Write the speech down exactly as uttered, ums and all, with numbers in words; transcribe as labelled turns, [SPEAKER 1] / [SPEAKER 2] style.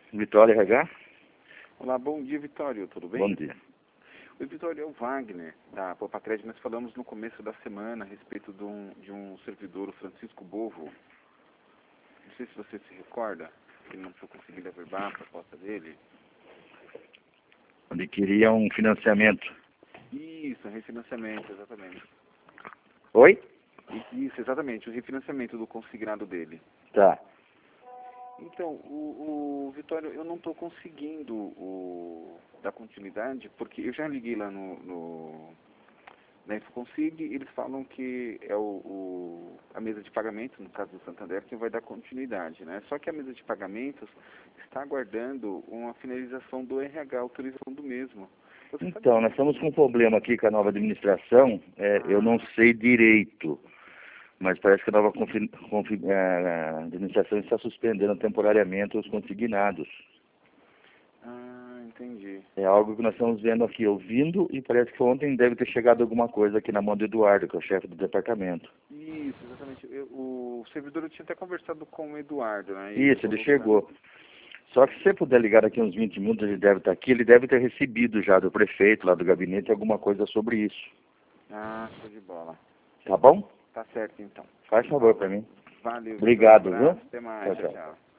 [SPEAKER 1] Vitória R H?
[SPEAKER 2] Olá, bom dia, Vitório, tudo bem?
[SPEAKER 1] Bom dia.
[SPEAKER 2] Oi, Vitório, é o Wagner, da Popatred. Nós falamos no começo da semana a respeito de um, de um servidor, o Francisco Bovo. Não sei se você se recorda, que ele não foi conseguido averbar a proposta dele.
[SPEAKER 1] Ele queria um financiamento.
[SPEAKER 2] Isso, refinanciamento, exatamente.
[SPEAKER 1] Oi?
[SPEAKER 2] Isso, exatamente, o refinanciamento do consignado dele.
[SPEAKER 1] Tá.
[SPEAKER 2] Então, o, o Vitório, eu não estou conseguindo o, dar continuidade, porque eu já liguei lá no, no na Infoconsig, eles falam que é o, o, a mesa de pagamento, no caso do Santander, que vai dar continuidade, né? Só que a mesa de pagamentos está aguardando uma finalização do R H, autorização do mesmo. Você
[SPEAKER 1] Então,
[SPEAKER 2] sabe...
[SPEAKER 1] nós estamos com um problema aqui com a nova administração, é,
[SPEAKER 2] Ah.
[SPEAKER 1] eu não sei direito, mas parece que a nova confi, confi, a administração está suspendendo temporariamente os consignados.
[SPEAKER 2] Ah, entendi.
[SPEAKER 1] É algo que nós estamos vendo aqui, ouvindo, e parece que ontem deve ter chegado alguma coisa aqui na mão do Eduardo, que é o chefe do departamento.
[SPEAKER 2] Isso, exatamente. Eu, o servidor, eu tinha até conversado com o Eduardo, né?
[SPEAKER 1] Isso, ele
[SPEAKER 2] falou
[SPEAKER 1] chegou.
[SPEAKER 2] pra...
[SPEAKER 1] Só que se você puder ligar daqui uns vinte minutos, ele deve estar aqui, ele deve ter recebido já do prefeito, lá do gabinete, alguma coisa sobre isso.
[SPEAKER 2] Ah, show de bola.
[SPEAKER 1] Tá bom?
[SPEAKER 2] Tá certo, então.
[SPEAKER 1] Faz favor para mim.
[SPEAKER 2] Valeu.
[SPEAKER 1] Obrigado,
[SPEAKER 2] Um abraço,
[SPEAKER 1] viu?
[SPEAKER 2] até mais.
[SPEAKER 1] Tchau,
[SPEAKER 2] Tchau,
[SPEAKER 1] tchau.
[SPEAKER 2] tchau.